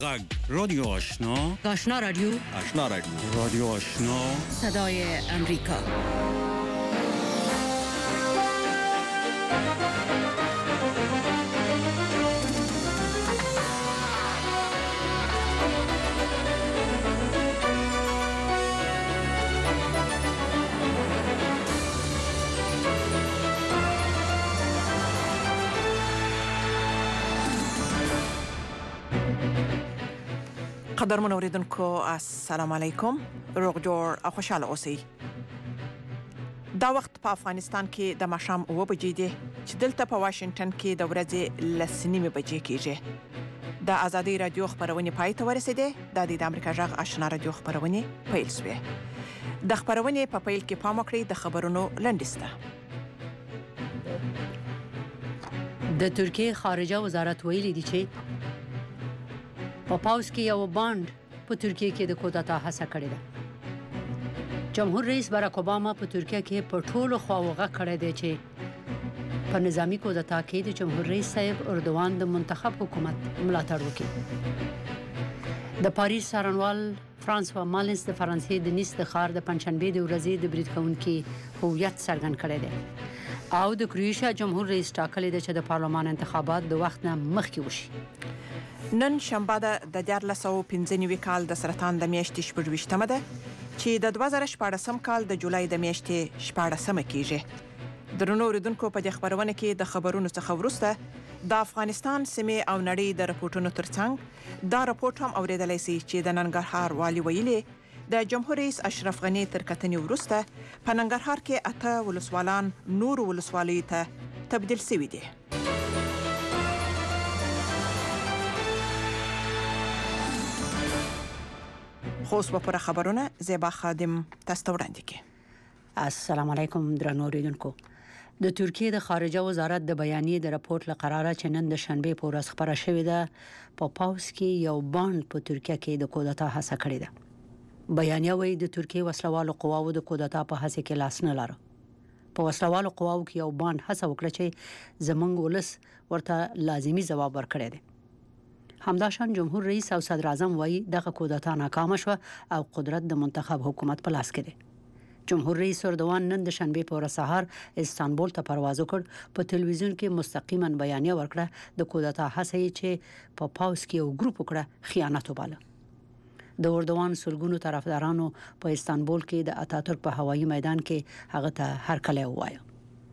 غږ رادیو آشنا رادیو رادیو آشنا صدای امریکا. قدرمن اوریدونکو السلام علیکم، روغ جوړ او خوشاله اوسئ. دا وخت په افغانستان کې د ماښام 9 بجې دي چې دلته په واشنگټن کې د ورځې 9:30 بجې کېږي. د ازادي رادیو خبرونه پای ته ورسېده. د امریکا جغ آشنا رادیو خبرونه پیل شوه. د خبرونه په پیل کې پام وکړئ د خبرونو لنډیسته. د ترکیه خارجه وزارت ویلي دی چې په پاوس کې یو باند په ترکیه کې د کودتا هڅه کړې ده. جمهور رئیس باراک اوباما په ترکیه کې په ټولو خواوغه کړی دی چې په نظامی کودتا کې د جمهور رئیس صاحب اردوغان د منتخب حکومت ملاتړ وکړي. د پاریس څارنوال فرانسوا مالنس د فرانسې د نیس د ښار د پنځشنبې د ورځې د برید کوونکي هویت څرګند کړی دی او د کروشیا جمهور رئیس ټاکلی دی چې د پارلمان انتخابات د وخت نه مخکې وشي. نن شنبه د 1495 کال د سرطان د میاشتې 24مه ده چې د 2014 کال د جولای د میاشتې 14مه کېږي. درنو اوریدونکو، په دې خبرونه کې د خبرونو څخه وروسته د افغانستان سیمې او نړۍ د رپورټونو ترڅنګ دا رپورټ هم اوریدلای شئ چې د ننګرهار والي ویلي د جمهور رئیس اشرف غنی تر کتنې وروسته په ننګرهار کې 8 ولسوالان نور ولسوالیو ته تبدیل شوي دي. خوست په خبرونه زیبا خادم تاسو ته وړاندې کی. السلام علیکم درنو اوریدونکو. د ترکیه د خارجه وزارت د بیانیې د رپورت لقراره چې نن د شنبه په ورځ خبره شوې ده په پاوس کې یو باند په ترکیه کې د کودتا هڅه کړې ده. بیانیه وايي د ترکیه وسلوالو قواو د کودتا په هڅه کې لاس نه لاره. په وسلوالو قواو کې یو باند هڅه وکړه چې زمونږ ولس ورته لازمی جواب ورکړي دي. همداشان جمهور رئیس او صدر اعظم وایي دغه کودتا ناکام شو او قدرت د منتخب حکومت په لاس کې دی. جمهور رئیس اردوغان نن د شنبه په ورځ سهار استانبول ته پرواز وکړ. په تلویزیون کې مستقیما بیانیه ورکړه د کودتا هڅه چې په پاوس کې یو ګروپ وکړه خیانت وباله. د اردوغان سلګونو طرفدارانو په استانبول کې د اتاتورک په هوایي میدان کې هغه ته هرکلی ووایه.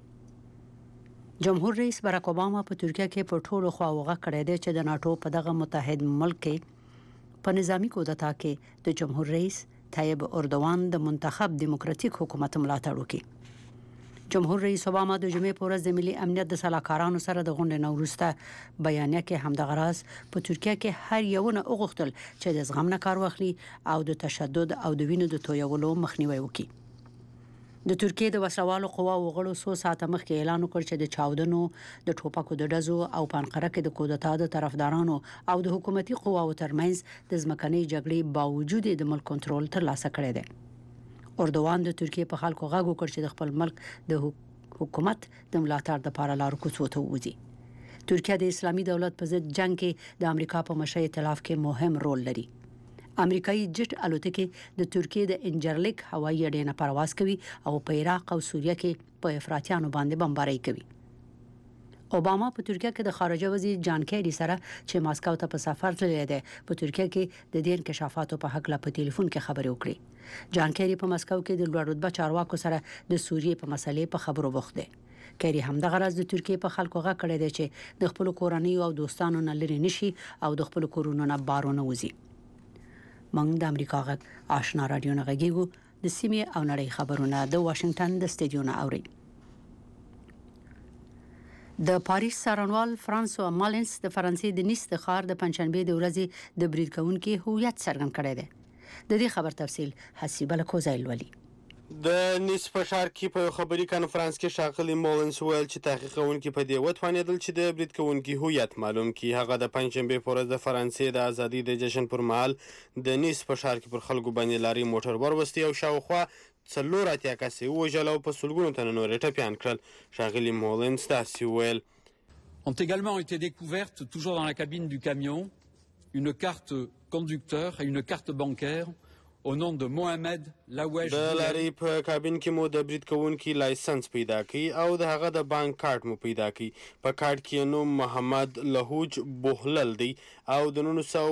جمهور رئیس باراک اوباما په ترکیه کې په ټولو خواوغه کړی دی چې د ناتو په دغه متحد ملک کې په نظامی کودتا کې د جمهور رئیس طیب اردوغان د منتخب دیموکراتیک حکومت ملاتړ وکړي. جمهور رئیس اوباما د جمعې په ورځ د ملي امنیت د سلاکارانو سره د غونډې نه وروسته بیانیه کې همدغه راز په ترکیه کې هر یو نه وغوښتل چې د زغم نه کار واخلي او د تشدد او د وینو د تویولو مخنیوي وکړي. د ترکیه د وسلوالو قواو غړو 100 ساعته مخکې اعلان وکړ چې د چاودنو د ټوپکو د ډزو او پانقره کې د کودتا د طرفدارانو او د حکومتي قواو ترمنځ د ځمکنۍ جګړې باوجود د ملک کنټرول ترلاسه کړی دی. اردوغان د ترکیه په خلکو غږ وکړ چې د خپل ملک د حکومت د ملاتړ لپاره لارو کوڅو ته وځي. ترکیه د اسلامي دولت په ضد جنگ کې د امریکا په مشرۍ ائتلاف کې مهم رول لري. امریکایي جټ الوتکې د ترکیه د انجرلیک هوایي اډې نه پرواز کوي او په عراق او سوریه کې په افراطیانو باندې بمبارۍ کوي. اوباما په ترکیه کې د خارجه وزیر جان کیری سره چې ماسکو ته په سفر تللی دی په ترکیه کې د دې انکشافاتو په حق لا په ټلیفون کې خبرې وکړي. جان کیری په ماسکو کې د لوړ رتبه چارواکو سره د سوریې په مسلې په خبرو بوخت دی. کیری همدغه راز د ترکیه په خلکو غږ کړی دی چې د خپل کورنۍ او دوستانو نه لري نشي او د خپل کورونو نه بارونه وځي. موږ د امریکا غږ آشنا رادیو نه غږیږو. د سیمې او نړۍ خبرونه د واشنگټن د سټډیو نه اوري. د پاریس څارنوال فرانسوا مالنس د فرانسې د نیس د ښار د پنځشنبې د ورځې د برید کوونکي هویت څرګند کړی دی. د دې خبر تفصیل حسیبه لکوزایل ولی. د نیس په ښار کې په خبري کانفرنس کې ښاغلي مولنس ویل چې تحقیقونکي په دې وتوانېدل چې د برید کوونکي هویت معلوم کړي. هغه د پنځشنبې په ورځ د فرانسې د ازادۍ د جشن پر مهال د نیس په ښار کې پر خلکو باندې لاري موټر وروستي او شاوخوا 4 کس یې ووژل او په سلګونو تنه نور یې ټپیان کړل. ښاغلي مولنس داسې وویل: ont également été découvertes toujours dans la cabine du camion une carte conducteur et une carte bancaire au nom de Mohamed Lawesh. د لارې په کابین کې مو د برید کوونکي لایسنس پیدا کړي او د هغه د بانک کارت مو پیدا کړي. په کارت کې نوم محمد لهوج بوهلل دی او د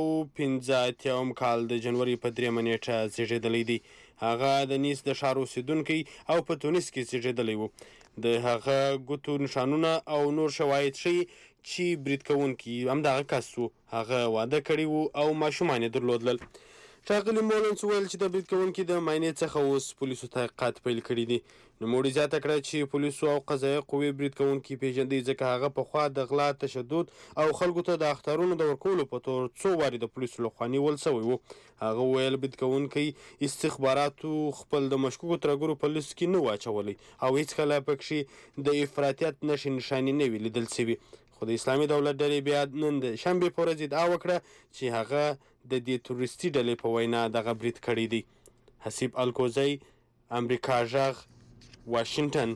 1985 کال د جنوري په 3 نیټه زیږېدلی دی. هغه د نیس د ښار اوسیدونکی او په تونس کې زیږېدلی و. د هغه ګوتو نشانونه او نور شواهد ښیي چې برید کوونکي همدغه کس و. هغه واده کړی و او ماشومان یې درلودل. ښاغلي مولنس وویل چې د برید کوونکي د معاینې څخه اوس پولیسو تحقیقات پیل کړي دي. نوموړي زیاته کړه چې پولیسو او قضایه قوې برید کوونکي پیژندي ځکه هغه پخوا د غلا، تشدد او خلکو ته د اخترونو د ورکولو په تور څو وارې د پولیسو لخوا نیول سوی و. هغه وویل برید کوونکی استخباراتو خپل د مشکوکو ترهګرو په لیست کې نه و اچولی او هیڅکله پکښې د افراطیت نښې نښانې نه وي لیدل سوي. خو د اسلامي دولت ډلې بیا نن د شنبې په ورځ ادعا وکړه چې هغه د دې تروریستي ډلې په وینا دغه برید کړی دی. حسیب الکوزی، امریکا غږ، واشنګټن.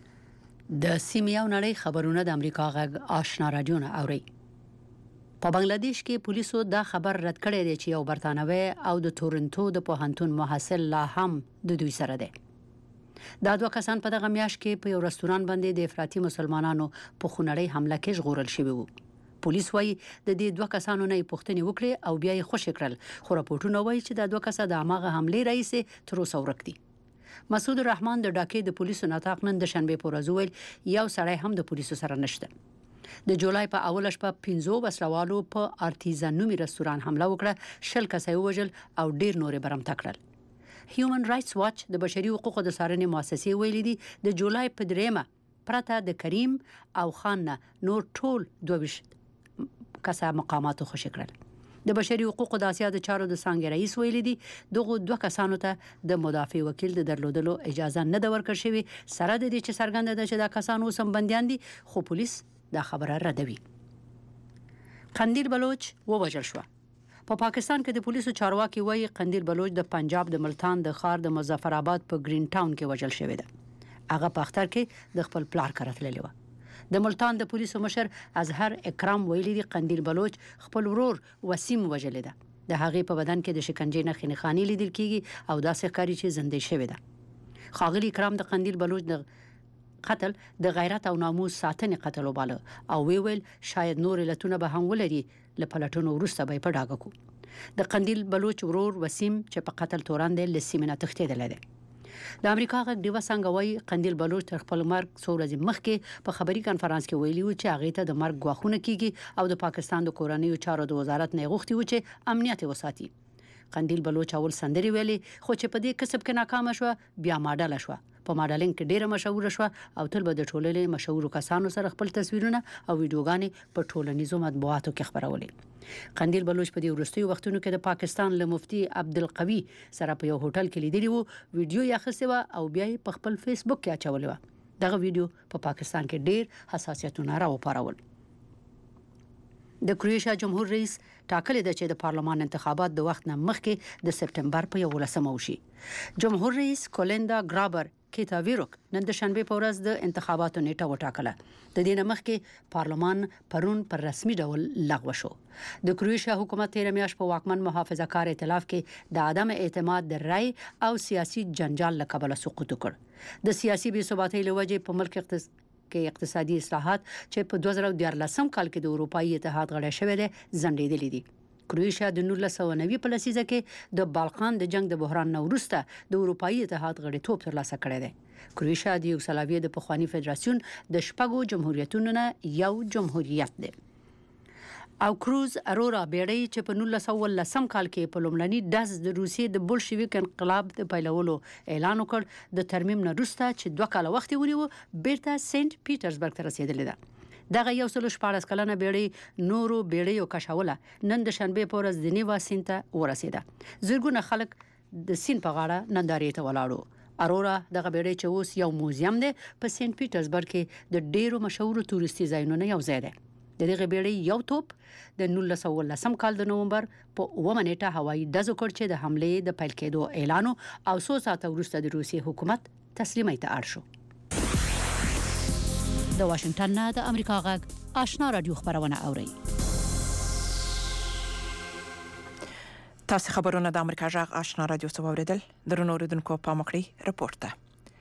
د سیمې او نړۍ خبرونه د امریکا غږ آشنا راډیو نه اوري. په بنگلاديش کې پولیسو دا خبر رد کړی دی چې یو برتانوي او د تورنټو د پوهنتون محصل لا هم د دوی سره دی. دا دوه کسان په دغه میاشت کې په یو رستوران باندې د افراطي مسلمانانو په خونړۍ حمله کې ژغورل شوي وو. پولیس وایي د دې دوه کسانو نه پوښتنې وکړې او بیا یې خوشي کړل، خو راپورټونه وایي چې دا دوه کسه د هماغه حملې رئیس تر اوسه ورک دي. مسعود الرحمن د ډاکې د پولیسو نطاق نن د شنبې په ورځ وویل یو سړی هم د پولیسو سره نشته. د جولای په اوله شپه 15 وسلوالو په ارتیزان نومي رستوران حمله وکړه، 10 کسه وژل او ډیر نورې برمته کړل. هیومن رائټس واچ د بشري حقوقو د څارنې مؤسسې ویلي دي د جولای په 3 پرته د کریم او خان نه نور ټول 22 کسه مقاماتو خوشي کړل. د بشري حقوقو د اسیا د چارو د څانګې رئیس ویلي دي دغه دوه کسانو ته د مدافع وکیل د درلودلو اجازه نه ده ورکړل شوې، سره د دې چې څرګنده ده چې دا کسان اوس هم بندیان دي، خو پولیس دا خبره ردوي. قندیل بلوچ ووژل شو. په پاکستان کې د پولیسو چارواکي وایي قندیل بلوچ د پنجاب د ملتان د ښار د مظفر آباد په گرین ټاون کې وژل شوی دی. هغه په اختر کې د خپل پلار کره تللی و. د ملتان د پولیسو مشر اظهر اکرام ویلي دی قندیل بلوچ خپل ورور وسیم وژلی ده. د هغې په بدن کې د شکنجې نښې نښانې لیدل کیږي او داسې ښکاري چې زندۍ شوې ده. ښاغلي اکرام د قندیل بلوچ د قتل د غیرت او ناموس ساتنې قتل وباله او ویل شاید نور علتونه به هم ولري، له پلټونو وروسته به یې په ډاګه کړو. د قندیل بلوچ ورور وسیم چې په قتل تورن دی له سیمې نه تښتېدلی دی. د امریکا غږ ډیوه څنګه وایي قندیل بلوچ تر خپل مرګ څو ورځې مخکې په خبري کانفرنس کې ویلي و چې هغې ته د مرګ ګواښونه کیږي او د پاکستان د کورنیو چارو د وزارت نه غوښتي و چې امنیت وساتي. قندیل بلوچ اول سندري ویلي خو چې په دې کسب کې ناکامه شوه، بیا ماډله شوه. په ماډلینګ کې ډیره مشهوره شوه او تل به د ټولنې مشهورو کسانو سره خپل تصویرونه او ویډیوګانې په ټولنیزو مطبوعاتو کې خپرولې. قندیل بلوچ په دې وروستیو وختونو کې د پاکستان له مفتي عبدالقوي سره په یو هوټل کې لیدلی وو، ویډیو یې اخیستې وه او بیا یې په خپل فیسبوک کې اچولې وه. دغه ویډیو په پاکستان کې ډیر حساسیتونه راوپارول. د کروشیا جمهور رئیس ټاکلی ده چې د پارلمان انتخابات د وخت نه مخکې د سپټمبر په 11 وشي. جمهور رئیس کولیندا ګرابر کیتاویروک نن د شنبې په ورځ د انتخاباتو نیټه وټاکله. د دې نه مخکې پارلمان پرون پر رسمي ډول لغوه شو. د کروشیا حکومت تیر میاشت په واکمن محافظه کار ائتلاف کې د عدم اعتماد د رای او سیاسي جنجال له کبله سقوط وکړ. د سیاسي بې ثباتۍ له وجې په ملک کې اقتصادي اصلاحات چې په 2014 کال کې د اروپایي اتحاد غړی شوی دی ځنډېدلي دي. کروشیا د 1990 په لسیزه کې د بالقان د جنگ د بحران نه وروسته د اروپایي اتحاد غړیتوب ترلاسه کړی دی. کروشیا د یوګسلاویې د پخواني فدراسیون د شپږو جمهوریتونو نه یو جمهوریت دی. او کروز ارورا بیړۍ چې په 1919 کال کې په لومړني ډز د روسیې د بولشویک انقلاب د پیلولو اعلان وکړ، د ترمیم نه وروسته چې 2 کاله وخت ونیو بیرته سنت پیټرزبرګ ته رسیدلې ده. دغه 114 کلنه بیړۍ نورو بیړیو کشوله نن د شنبې په ورځ د نیوا سیند ته ورسېده. زرګونه خلک د سیند په غاړه نندارې ته ولاړو. ارورا دغه بیړۍ چې اوس یو موزیم دی په سنت پیټرزبرګ کې د ډیرو مشهورو تورستي ځایونو یو ځای دی. د دغه بیړۍ یو توپ د 1919 کال د نومبر په 9 نیټه هوایي ډز وکړ چې د حملې د پیل کېدو اعلان او 100 ساعته وروسته د روسیې حکومت تسلیمۍ ته اړ شو. د واشنګټن نه د امریکا غږ آشنا رادیو خبرونه اوري. تاسو خبرونه د امریکا جغ آشنا رادیو څخه اوریدل. درنو اوریدونکو پام وکړئ رپورټ ته.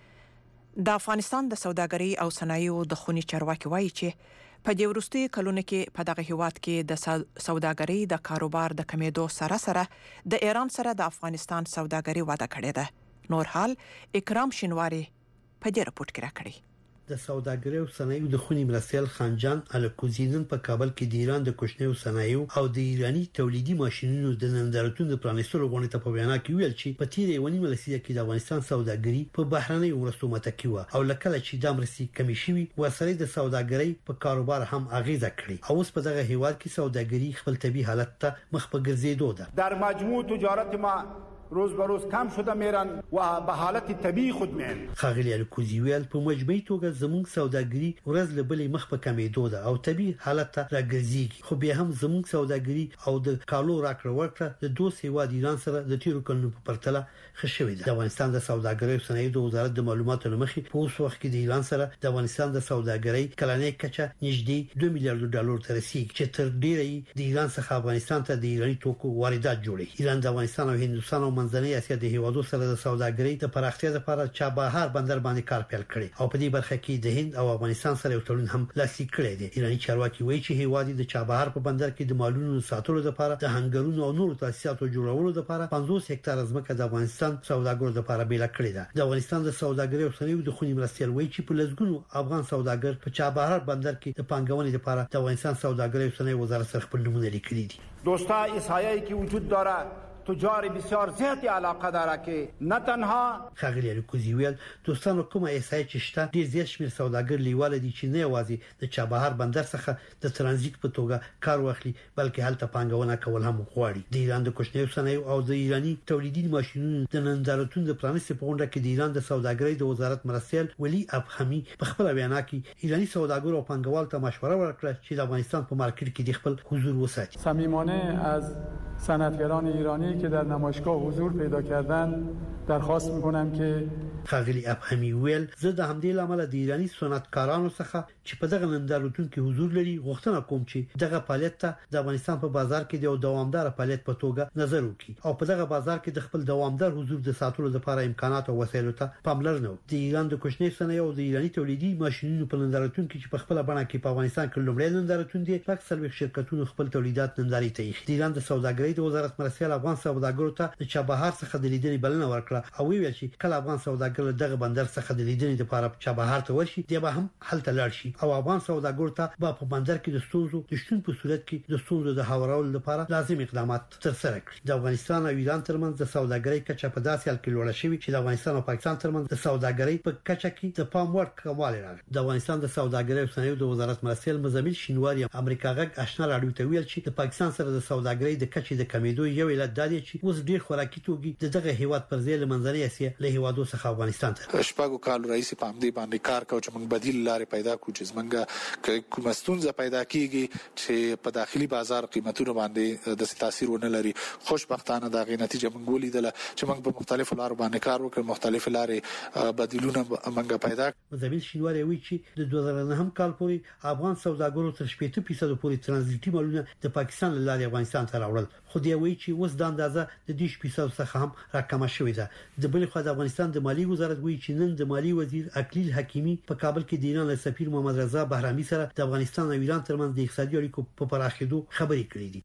د افغانستان د سوداګرۍ او صنایعو د خونی چارواکي وایي چې په دې وروستیو کلونو کې په دغه هیواد کې د سوداګرۍ د کاروبار د کمیدو سره د ایران سره د افغانستان سوداګرۍ وده کړې ده. نور حال اکرام شینواری په دې رپورټ کې راکړي. د سوداګرۍ او صنایعو د خونی مرسل خانجان الکوزینن په کابل کې د ایران د کوچنیو صنایعو او د ایرانی تولیدي ماشينونو د نندارتون د پرانیستلو غونډې ته په بیان کې ویل چې په تیرې ونی ملسیه کې د افغانستان سوداګري په بهرنۍ ورستو متکی و او لکه چې د امریکا کمیشوي ورسره د سوداګرۍ په کاروبار هم اغیزه کړې او اوس په دغه هیواد کې سوداګري خپل طبي حالت ته مخ په ګرځېدو ده. در مجموع تجارت ما روز به روز کم شده میرن و به حالت طبیعی خود میان. خاغلی الکوزیویل په مجموعي توګه زموږ سوداګري ورځ له بلې مخ په کمیدو ده او طبیعي حالت ته راګرځيږي. خو بیا هم زموږ سوداګري او د کالو راکړه ورکړه د دوه هیواد ایران سره د تیرو کلونو په پرتله ښه شوې ده. د افغانستان د سوداګرۍ او صنایعو د وزارت د معلوماتو لمخې په اوس وخت کې د ایران سره د افغانستان د سوداګرۍ کلنۍ کچه نږدې $2 میلیارډ ته رسیدي چې تر ډیره د ایران څخه افغانستان ته د ایرانی توکو واردات جوړي. ایران د افغانستان او هندوستان او منځنۍ اسیا د هیوادو سره د سوداګرۍ د پراختیا لپاره چابهار بندر باندې کار پیل کړي او په دې برخه کې د هند او افغانستان سره یو تړون هم لاسلیک کړی دی. ایرانی چارواکي وایي چې هیواد د چابهار په بندر کې د مالونو ساتلو لپاره د هنګرونو او نورو تاسیساتو جوړولو لپاره 50 هکتار ځمکه د افغانستان سوداګرو لپاره بیل کړې ده. د افغانستان د سوداګرۍ او صنایعو د خونی مرستیال وایي چې په لږونو افغان سوداګر په چابهار بندر کې د پانګونې لپاره د افغانستان سوداګرۍ او صنایعو وزارت سره خپل نمونه لیکلي دي. دوستا این سایه‌ای که وجود داره تجار بسیار زیادی علاقه داره که نه تنها خاغلی الکوزیویل دوستانو کومه ایسای چې شته ډیر زیات شمیر سوداګر لیواله دي چې نه یوازې د چابهار بندر څخه د ترانزیت په توګه کار واخلي بلکې هلته پانګونه کول هم غواړي. د ایران د کوچنیو صنایعو او د ایرانی تولیدي ماشينونو د نندارتون د پرانیستې په غونډه کې د ایران د سوداګرۍ د وزارت مرستیال ولی ابخمی په خپل بیان کې ایرانی سوداګرو او پانګوال ته مشوره ورکړه چې د افغانستان په مارکیټ کې د خپل حضور وساتي. صمیمانه از صنعتگران ایرانی که در نمایشگاه حضور پیدا کردن درخواست میکنم که خاغلی ابهمی ویل زه د همدې لامل د ایرانی صنعتکارانو څخه چې په دغه نندارتون کې حضور لري غوښتنه کوم چې دغه فعالیت ته د افغانستان په بازار کې د یو دوامدار فعالیت په توګه نظر وکړي او په دغه بازار کې د خپل دوامدار حضور د ساتلو لپاره امکانات او وسایلو ته پاملرنه وکړي. د ایران د کوچنی صنایعو او د ایرانی تولیدي ماشينونو په نندارتون کې چې په خپل بڼه کې په افغانستان کې لومړی نندارتون دی پک سلوي شرکتونو خپل تولیدات ننداري ته یې. د ایران د سوداګرۍ د وزارت مرستیال افغان سوداګرو ته د چابهار څخه د لیدنې بلنه ورکړه او ویل چې کله افغان سوداګر دغه بندر څخه د لیدنې لپاره چابهار ته ورشي دی به هم هلته لاړ شي او افغان سوداګرو ته په بندر کې د ستونزو د شتون په صورت کې د ستونزو د هوارولو لپاره لازم اقدامات ترسره کړي. د افغانستان او ایران ترمنځ د سوداګرۍ کچه په داسې حال کې لوړه شوې چې د افغانستان او پاکستان ترمنځ د سوداګرۍ په کچه کې د پام وړ کموالی راغلی. د افغانستان د سوداګرۍ او صنایعو د وزارت مرستیال مزمل شینواری امریکا غږ آشنا رادیو ته ویل چې د پاکستان سره د سوداګرۍ د کچې د کمیدو یو علت دا دی چې اوس ډیر خوراکي توکي دغه هیواد پر ځای له منځنۍ اسیا له هیوادو څخه افغانستان ته شپږو کال رئیس په همدې باندې کار کوي چې موږ بدیل لارې پیدا کړو چې موږ کوم ستونزه پیدا کیږي چې په داخلي بازار قیمتونو باندې د تاثیر ونه لري. خوشبختانه دا غي نتیجه موږ ولیدله چې موږ په مختلفو لارو باندې کار وکړ مختلف لارې بدیلونه موږ پیدا کړ. مزمل شینواری وی چې د 2009 کال پورې افغان سوداګرو تر 80% پورې ترانزیتي مالونه د پاکستان له لارې افغانستان ته راوړل خو دی وی چې اوس د اندازه د 10% څخه هم راکمه شوې ده. د بل خو د افغانستان د مالی وزارت وی چې نن د مالی وزیر اکلیل حکیمی په کابل کې د ایران سفیر محمد رضا بهرامي سره د افغانستان او ایران ترمنځ د اقتصادي اړیکو په پراخېدو خبرې کړې دي.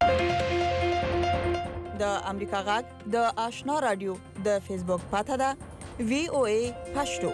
د امریکا غږ د آشنا رادیو د فیسبوک پاته ده VOA پښتو.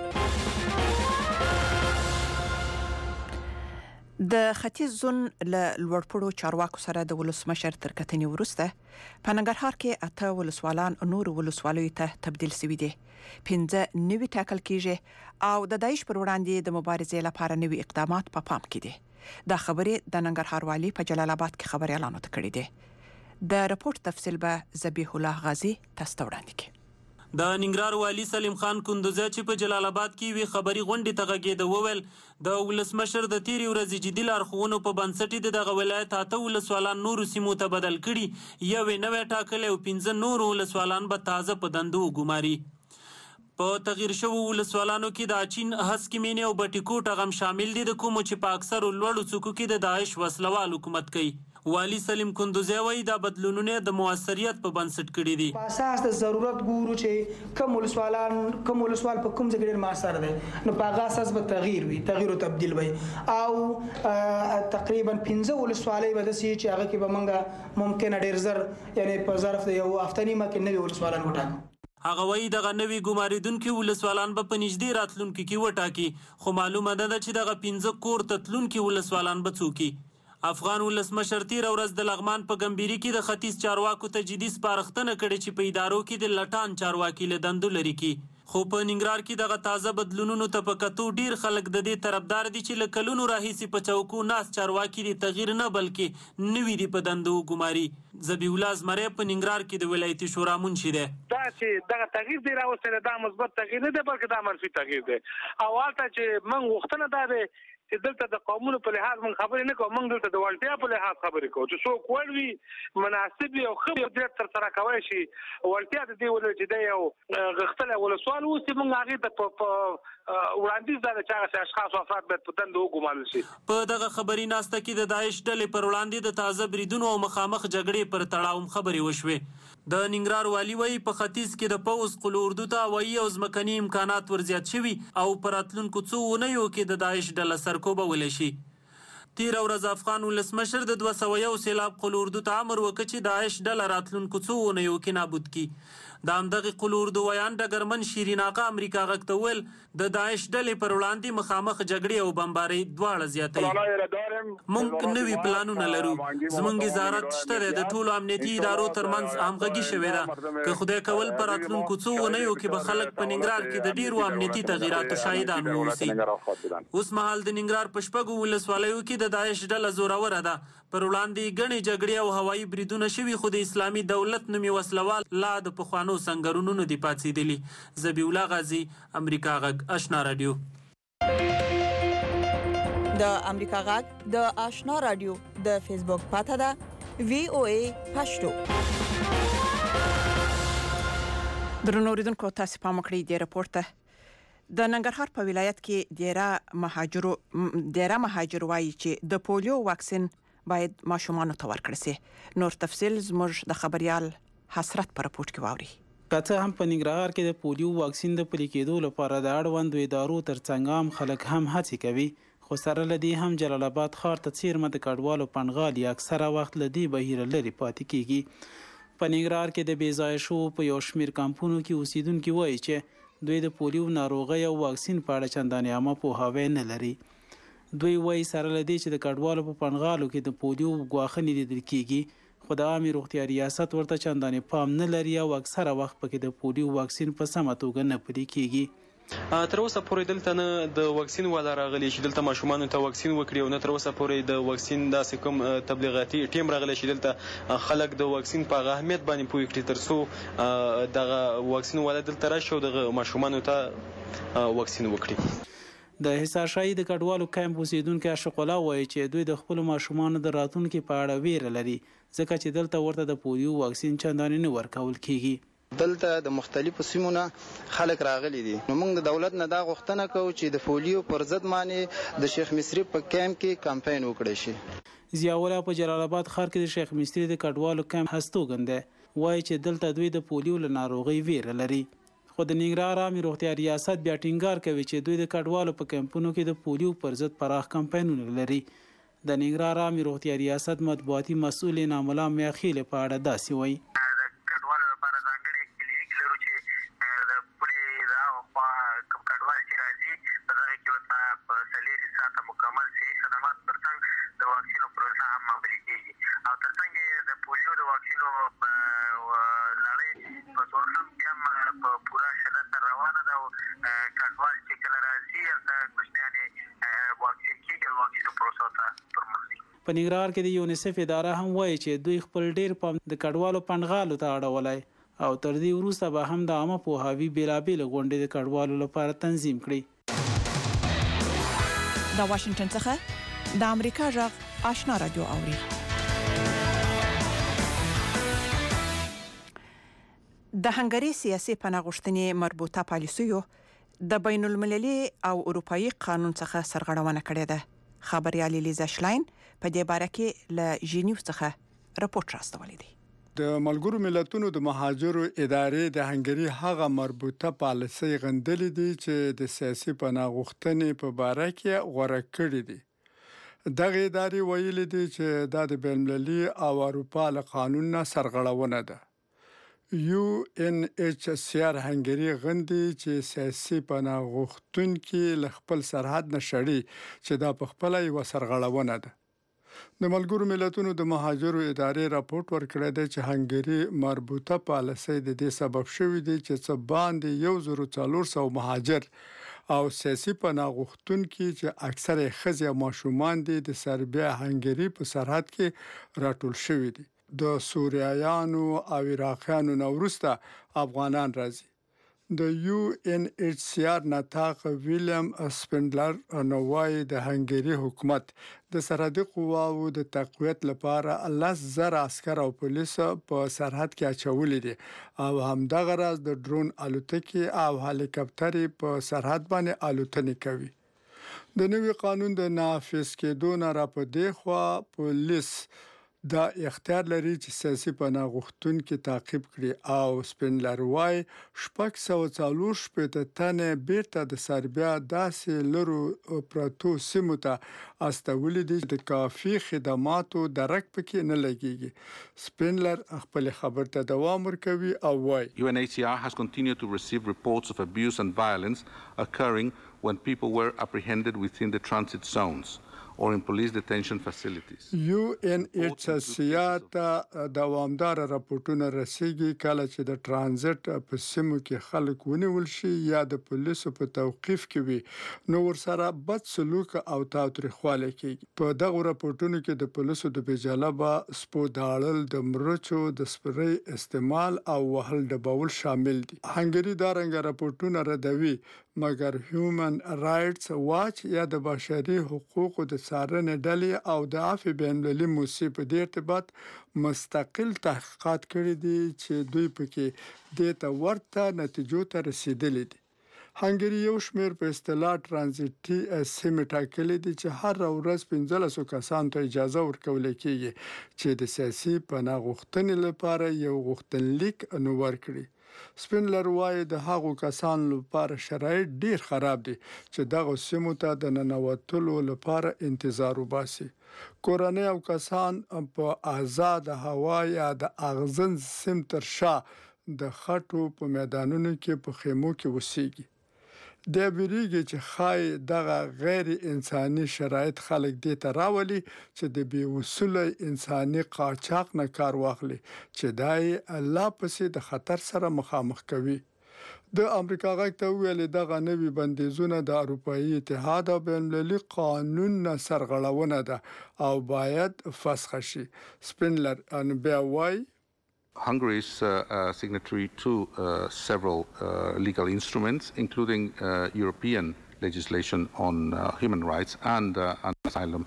د ختیځ زون له لوړپوړو چارواکو سره د ولسمشر تر کتنې وروسته په ننګرهار کې 8 ولسوالان نور ولسوالیو ته تبدیل شوي دي. 15 نوي ټاکل کیږي او د داعش پر وړاندې د مبارزې لپاره نوي اقدامات په پام کې دي. دا خبرې د ننګرهار والي په جلال آباد کې خبري اعلان وکړي دي. د رپورت تفصیل به ذبیح الله غازی تاسو ته وړاندې کړي. د ننګرهار والی سلیم خان کندوزه چې په جلال آباد کې وی خبري غونډې ته غږېده وویل د ولسمشر د تیری ورځې جدي لارښوونو په بنسټ دغه ولایت 8 ولسوالان نورو سیمو ته بدل کړي یو نوې ټاکل او 15 نور ولسوالان به تازه په دندو ګماري. په تغییر شوو ولسوالانو کې د اچین هسکمینې او بټیکوټ غم شامل دي د کوم چې په اکثر لوړو څوکو کې د داعش وسلوال حکومت کوي. والي سلیم کندوزی وایي دا بدلونونه د موثریت په بنسټ کړي دي. په اساس د ضرورت ګورو چې کوم ولسوال په کوم ځای کې ډېر موثر دی نو په هغه اساس به تغییر او تبدیل وي او تقریبا 15 ولسوالۍ به داسې چې هغه کې به موږ ممکنه ډېر زر یعنی په ظرف د یو هفته نیمه کې نوي ولسوالان وټاکو. هغه وایي دغه نوي ګماریدونکي ولسوالان به په نږدې راتلونکي کې وټاکي خو معلومه ده چې دغه 15 کور ته تلونکي ولسوالان به څوک وي. افغان ولسمشر تېره ورځ د لغمان په ګمبيري کې د ختیځ چارواکو ته جدي سپارښتنه کړې چې په ادارو کې د لټان چارواکي له دندو لرې کړي خو په ننګرهار کې دغه تازه بدلونونو ته په کتو ډیر خلک د دې طرفدار دي چې له کلونو راهیسې په چوکو ناست چارواکي د تغییر نه بلکې نوي دي په دندو ګماري. ذبیح الله زمری په ننګرهار کې د ولایتي شورا منشي دی. دا چې دغه تغییر دی راوستل دا مثبت تغییر نه دی بلکې دا منفي تغییر دی او هلته چې موږ غوښتنه دا دی چې دلته د قومونو په لحاظ موږ خبرې نه کوو موږ دلته د وړتیا په لحاظ خبرې کوو چې څوک وړ وي مناسب وي او ښه مدیریت ترسره کولی شي وړتیا د دې ولري چې دی یو غښتلی ولسوال اوسي موږ هغې ته په وړاندیز دا دی چې هغه اشخاص او افراد باید په دندو وګمارل شي. په دغه خبري ناسته کې د داعش ډلې پر وړاندې د تازه بریدونو او مخامخ جګړې پر تړاو خبرې وشوې. د ننګرهار والي وایي په ختیځ کې د پوځ قلو اردو ته هوایي او ځمکني امکانات ورزیات شوي او په راتلونکو څو اونیو کې د داعش ډله سرکوبولی شي. تېره ورځ افغان ولسمشر د 201 سېلاب قلو اردو ته امر وکړ چې داعش ډله راتلونکو څو اونیو کې نابود کړي. د همدغې قلو اردو ویان ډګرمن شیرین آقا امریکا غږ ته وویل د داعش ډلې پر وړاندې مخامخ جګړې او بمبارۍ دواړه زیاتوي. موږ نوي پلانونه لرو. زموږ وزارت شته دی د ټولو امنیتي ادارو ترمنځ همغږي شوې ده که خدای کول په راتلونکو څو اونیو کې به خلک په ننګرهار کې د ډېرو امنیتي تغییراتو شاهدان واوسي. اوس مهال د ننګرهار په شپږو ولسوالیو کې د داعش ډله زوروره ده. پر وړاندې ګڼې جګړې او هوایي بریدونه شوي خو د اسلامي دولت نومي وسلوال لا د پخوانو سنګرونو نه دي پاڅېدلي. ذبیح الله غازي امریکا غږ آشنا رادیو. د امریکا غږ د آشنا رادیو د فیسبوک پاته ده VOA پښتو. درنو اوریدونکو تاسو پام کړئ د راپور ته. د ننګرهار په ولایت کې ډیره مهاجر وایي چې د پولیو واکسین باید ماشومانو ته ورکړل شي. نور تفصیل زموږ د خبريال حسرت پر راپور کې واوري. کته هم په ننګرهار کې د پولیو واکسین د پلي کېدو لپاره د اړوندو ادارو ترڅنګ هم خلک هم هڅې کوي خو سره لدی هم جلال آباد ښار ته څیرمه د کډوالو پنغالي اکثره وخت لدی بهیر لري پاتې کیږي. په ننګرهار کې د بیځای شو په یو شمیر کمپونو کې اوسیدونکو وایي چې دوی د پولیو ناروغي او واکسین په اړه چندانې عامه پوهاوی نه لري. دوی وایي سره لدی چې د کډوالو په پنغالو کې د پولیو غواخنې لیدل کیږي خو د عامه روغتیا ریاست ورته چندانې پام نه لري او اکثره وخت پکې د پولیو واکسین په سمه توګه نه پلي کیږي. تر اوسه پورې دلته نه د واکسین والا راغلی چې دلته ماشومان ته واکسین وکړي او نه تر اوسه پورې د واکسین داسې کوم تبلیغاتي ټیم راغلی چې دلته خلک د واکسین په اهمیت باندې پوه کړي تر څو دغه واکسین والا دلته راشي او د ماشومان ته واکسین وکړي. د حصار شاهي د کډوالو کیمپ اوسیدونکو اشرف الله وایي چې دوی د خپل ماشومان د راتلونکو په اړه ویره لري ځکه چې دلته ورته د پولیو واکسین چندانې نه ورکول کیږي. دلته د مختلفو سیمونو خلک راغلي دي نو موږ د دولت نه دا غوښتنه کوو چې د پولیو پر ضد باندې د شیخ مصری په کیمپ کې کمپاین وکړي شي. ضیاءالله په جلال آباد ښار کې د شیخ مصری د کډوالو کیمپ هستوګنده وایي چې دلته دوی د پولیو له ناروغي ویره لري خو د ننګرهار عامه روغتیا ریاست بیا ټینګار کوي چې دوی د کډوالو په کمپونو کې د پولیو پر ضد پراخ کمپاینونه لري. د ننګرهار عامه روغتیا ریاست مطبوعاتي مسؤل نام الله میاخیل په اړه داسې وایي. په ننګرهار کې د یونیسف اداره هم وایي چې دوی خپل ډیر پام د کډوالو پنغالو ته اړولای او تر دې وروسته به هم د عامه پوهاوي بیلابېل غونډې د کډوالو لپاره تنظیم کړي. د واشنگټن څخه د امریکا غږ آشنا رادیو اوري. د هنګري سیاسي پناهغوښتنې مربوطه پالیسیو د بین المللي او اروپאי قانون څخه سرغړونه کړې ده. خبريال لیزا شلاین په دې باره کې له ژنیو څخه راپورټ راستولی دی. د ملګرو ملتونو د مهاجرو ادارې د هنګري هغه مربوطه پالیسي غندلې دي چې د سیاسي پناه غوښتنې په باره کې غوړه کړې دي. دغه ادارې ویلي دي چې دا د بین‌المللي او اروپا له قانون نه سرغړونه ده. UNHCR هنګري غندي چې سیاسي پناه غوښتونکي له خپل سرحد نه شړي چې دا په خپل یو سرغړونه ده. د ملګرو ملتونو د مهاجرو ادارې راپورټ ورکړی دی چې هنګري مربوطه پالیسي د دې سبب شوی دی چې څه باندې 1400 مهاجر او سیاسي پناه غوښتونکي چې اکثره ښځې او ماشومان دي د سربیا هنګري په سرحد کې راټول شوي دي. د سوریایانو او عراقیانو نه وروسته افغانان راځي. د UNHCR نطاق ویلیام سپینډلر نوای د هنګري حکومت د سرحدي قواو د تقویت لپاره 10,000 عسكر او پولیس په سرحد کې اچولي دي او همدغه راز د ډرون الوتکې او هلیکاپټرې په سرحد باندې الوتنې کوي. د نوي قانون د نافذ کېدو نه را په دې خوا پولیس دا اختیار لري چې سیاسي پناه غوښتونکي تعقیب کړي او سپینډلر وای 640 تنه بیرته د سربیا داسې لرو پراتو سیمو ته استولي دي د کافي خدماتو درک پکې نه لګيږي. سپینډلر خپل خبر ته دوام ورکوي او وای UNHCR has continued to receive reports of abuse and violence occurring when people were apprehended within the transit zones or in police detention facilities. UNHCR ته دوامدار راپورټونه رسیږي کله چې د ترانزیت په سیمو کې خلک ونیول شي یا د پولیسو په توقیف کې وي نو ورسره بد سلوک او تاوتریخوالی کیږي. په دغه راپورټونو کې د پولیسو د بجالبه سپو داړل د مرچو د سپری استعمال او وهل ډبول شامل دي. هنګري دا رنګ راپورټونه ردوي مګر هیومن رائټس واچ یا د بشري حقوقو د څارنې ډلې او د عفو بین‌المللي موسسې په دې ارتباط مستقل تحقیقات کړي دي چې دوی پکې د ته ورته نتیجو ته رسیدلي دي. هنګري یو شمېر په اصطلاح ترانزیتي سیمې ټاکلي دي چې هر ورځ 1500 کسانو ته اجازه ورکول کېږي چې د سیاسي پناه غوښتنې لپاره یو غوښتنلیک ورکړي. سپینډلر وایي د هغو کسانو لپاره شرایط ډیر خراب دي چې دغه سیمو ته د ننوتلو لپاره انتظار وباسي. کورنۍ او کسان په آزاد هوا یا د اغزن سیم تر شا د خټو په میدانونو کې په خیمو کې وسیږي. د بیریږي چې خای دغه غیر انساني شرایط خلک دې ته راولي چې د بې وسوله انساني قاچاق نه کار واخلي چې دای الله پسې د خطر سره مخامخ کوي. د امریکا غږ ته ویل دغه نوي بندیزونه د اروپאי اتحاد او بین‌المللي قانون نه سرغړونه ده او باید فسخ شي. سپینډلر ان بیا وای Hungary is signatory to several legal instruments, including European legislation on human rights and asylum.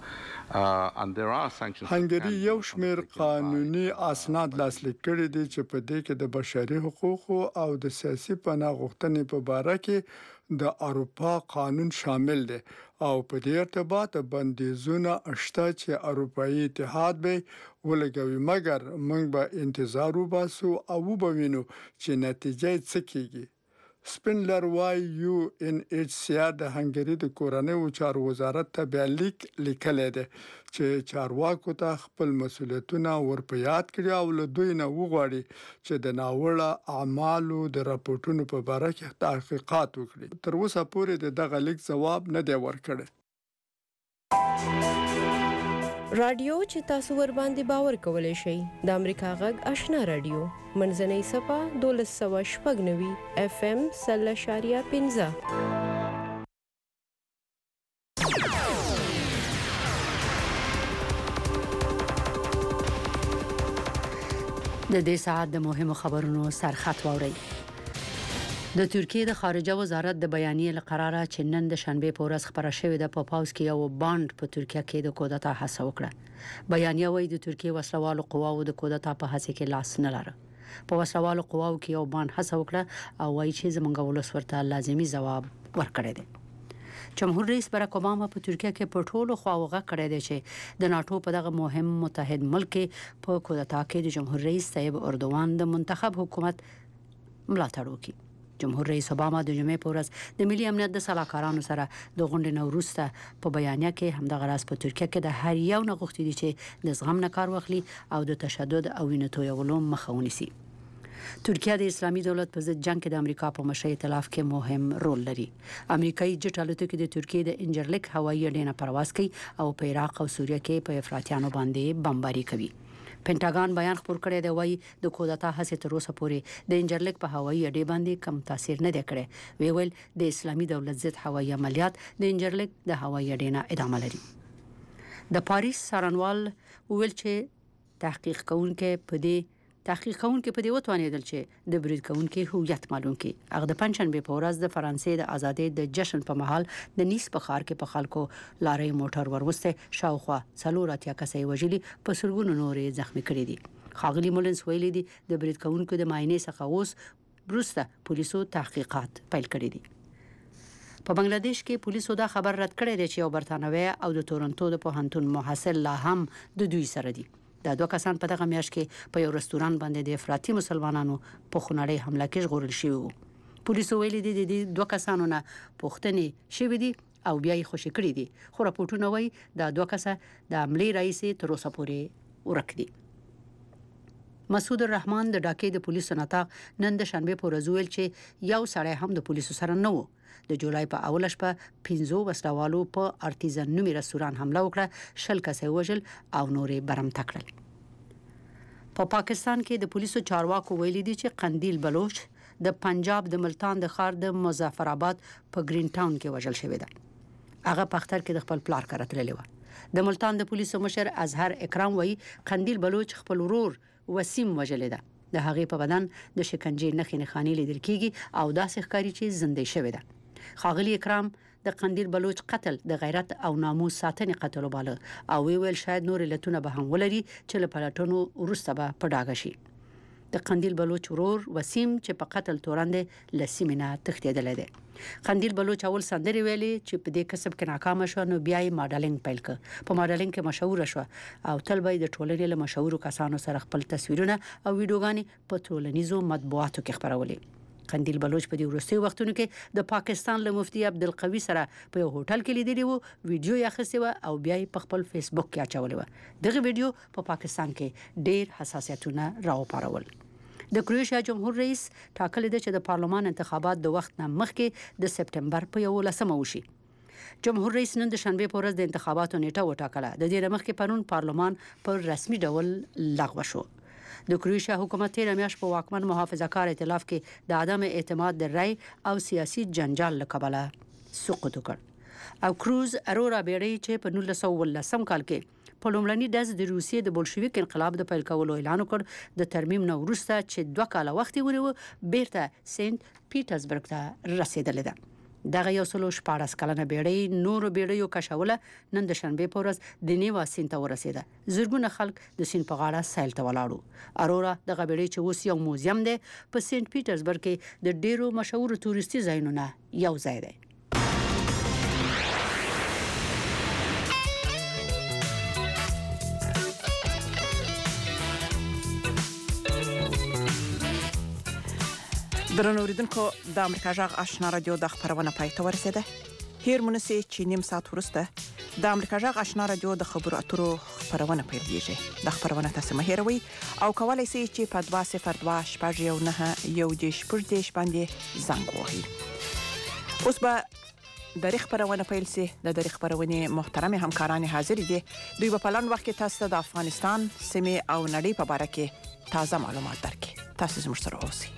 And there are sanctions. هنګري یو شمېر قانوني اسناد لاسلیک کړي دي چې په دې کې د بشري حقوقو او د سیاسي پناه غوښتنې په باره کې د اروپا قانون شامل دي او په دې ارتباط بندیزونه شته چې اروپאי اتحاد به ولګوي مګر موږ به انتظار وباسو او وبوینو چې نتیجه څه کیږي. سپینډلر وای UNHCR د هنګري د کورنیو چارو وزارت ته بیا لیک لیکلی دی چې چارواکو ته خپل مسولیتونه ورپه یاد کړي او له دوی نه وغواړي چې د ناوړه اعمالو د راپورټونو په باره کې تحقیقات وکړي. تر اوسه پورې دغه لیک ځواب نه دی ورکړی. رادیو چې تاسو ور باندې باور کولای شئ د امریکا غږ آشنا رادیو منځنۍ صفه 1290 FM 0.15 د دې ساعت د مهمو خبرونو سرخط واورئ. د ترکیه د خارجه وزارت د بیانیه لقراره چې نن د شنبه په ورځ خبره شوې ده په پاوز کې یو باند په ترکیه کې د کودتا هڅه وکړه. بیانیه وايي د ترکیه وسلوالو قواو د کودتا په هڅه کې لاس نه لري. په وسلوالو قواو کې یو باند هڅه وکړه او وايي چې زمونږ ولس ورته لازمي ځواب ورکړی دی. جمهور رئیس باراک اوباما په ترکیه کې په ټولو خواوغه کړی دی چې د ناتو په دغه مهم متحد ملک په کودتا کې د جمهور رئیس طیب اردوغان د منتخب حکومت ملاتړ وکړي. جمهور رئیس اوباما د جمعې په ورځ د ملي امنیت د سلاکارانو سره د غونډې نه وروسته په بیانیه کې همدغه راز په ترکیه کې د هر یو نه غوښتي دي چې د زغم نه کار واخلي او د تشدد او وینې تویولو مخه ونیسي. ترکیه د اسلامي دولت په ضد جنگ کې د امریکا په مشرۍ ائتلاف کې مهم رول لري. امریکایي جټ الوتکې د ترکیې د انجرلیک هوایي اډې نه پرواز کوي او په عراق او سوریه کې په افراطیانو باندې بمباري کوي. پینټاګان بیان خپور کړی دی وایي د کودتا هڅې تر اوسه پورې د انجرلیک په هوایي اډې باندې کم تاثیر نه دی کړی. ویل د اسلامي دولت ضد هوایي عملیات د انجرلیک د هوایي اډې نه ادامه لري. د پاریس څارنوال ویل چې تحقیق کوونکي په دې وتوانېدل چې د برید کوونکي هویت معلوم کړي. هغه د پنځشنبه په ورځ د فرانسې د ازادۍ د جشن په مهال د نیس په ښار کې په خلکو لارې موټر وروسته شاوخوا 4 کسې وژلي، په سلګونو نورې زخمي کړي دي. ښاغلي مولنس ویلي دي د برید کوونکو د معاینې څخه اوس وروسته پولیسو تحقیقات پیل کړي دي. په بنگلاديش کې پولیسو دا خبر رد کړی دی چې یو برتانوي او د تورنټو د پوهنتون محصل لا هم د دوی سره دي. دا 2 کسان په دغه میاشت کې په یو رستوران باندې د افراطي مسلمانانو په خونړۍ حمله کې ژغورل شوي وو. پولیسو ویلي دي د 2 کسانو نه پوښتنې شوې دي او بیا یې خوشي کړي دي، خو راپورټونه وایي دا 2 کسه د عملي رئیس تر اوسه پورې ورک دي. مسعود الرحمن د ډاکې د پولیسو نتاق نن د شنبه په ورځ ویل چې یو سړی هم د پولیسو سره نه وو. د جولای په اوله شپه 15 وسلوالو په ارتیزن نومي رستوران حمله وکړه، 10 کسې وژل او نورې برمته کړل. په پاکستان کې د پولیسو چارواکو ویلي دي چې قندیل بلوچ د پنجاب د ملتان د ښار د مظفر آباد په گرین ټاون کې وژل شوی دی. هغه په اختر کې د خپل پلار کره تللی و. د ملتان د پولیسو مشر اظهر اکرام وایي قندیل بلوچ خپل ورور وسیم وژلی دی. د هغې په بدن د شکنجې نښې نښانې لیدل کیږي او داسې ښکاري چې زندۍ شوی دی. ښاغلي اکرام د قندیل بلوچ قتل د غیرت او ناموس ساتنې قتل وباله او ویل شاید نور علتونه به هم ولري چې له پلټنو وروسته به په ډاګه شي. د قندیل بلوچ ورور وسیم چې په قتل تورند له سیمې نه تښتېدلی دی. قندیل بلوچ اول سندرې ویلې چې په دې کسب کې ناکامه شوه، نو بیا یې ماډلینګ پیل کړ. په ماډلینګ کې مشهوره شوه او تل به د ټولنې له مشهورو کسانو سره خپل تصویرونه او ویډیوګانې په ټولنیزو مطبوعاتو کې خپرولې. قندیل بلوچ په دې وروستیو وختونو کې د پاکستان له مفتي عبدالقوي سره په یو هوټل کې لیدلی وو، ویډیو یې اخیستې وه او بیا یې په خپل فیسبوک کې اچولې وه. دغه ویډیو په پاکستان کې ډېر حساسیتونه راوپارول. د کروشیا جمهور رئیس ټاکلی دی چې د پارلمان انتخابات د وخت نه مخکې د سپټمبر په 11 وشي. جمهور رئیس نن د شنبه په ورځ د انتخاباتو نیټه وټاکله. د دې مخکې پرون پارلمان پر رسمي ډول لغوه شو. د کروشیا حکومت تیر میاشت په واکمن محافظه‌کار ائتلاف کې د عدم اعتماد د رای او سیاسي جنجال له کبله سقوط وکړ. او کروز ارورا بیړۍ چې په 1918 کال کې په لومړني ډز د روسیې د بولشویک انقلاب د پیل کولو اعلان وکړ، د ترمیم نه وروسته چې 2 کاله وخت یې ونیو بیرته سنت پیټرزبرګ ته رسیدلې ده. دغه 114 کلنه بیړۍ نورو بیړیو کشوله نن د شنبه په ورځ د نیوا سیند ته ورسېده. زرګونه خلک د سیند په غاړه سیل ته ولاړو. ارورا دغه بیړۍ چې اوس یو موزیم دی په سنت پیټرزبرګ کې د ډیرو مشهور تورستي ځایونو نه یو ځای دی. درنو اوریدونکو د امریکا جغ آشنا رادیو د خبرونه پای ته ورسېده. هیر مونږ چې نیم ساعت وروسته د امریکا جغ آشنا رادیو د خبرو اترو خبرونه پیلېږي. د خبرونه تاسو مه هېروئ او کولای شئ چې په 202 شپږ یو نه یو دیش پردیش باندې زنګ ووهئ. اوس به د خبرونه پیل سي. د خبرونه محترم همکاران حاضر دي. دوی په پلان وخت کې تاسو د افغانستان سیمه او نړۍ په اړه کې تازه معلومات درکړي. تاسو زموږ سره اوسئ.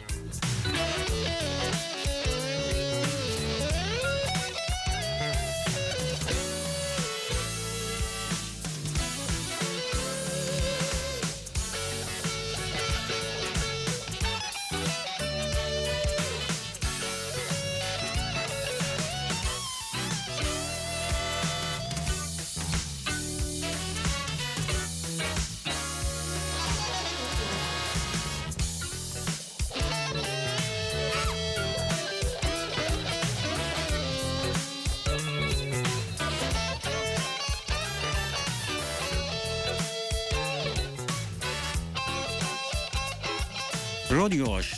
رادیو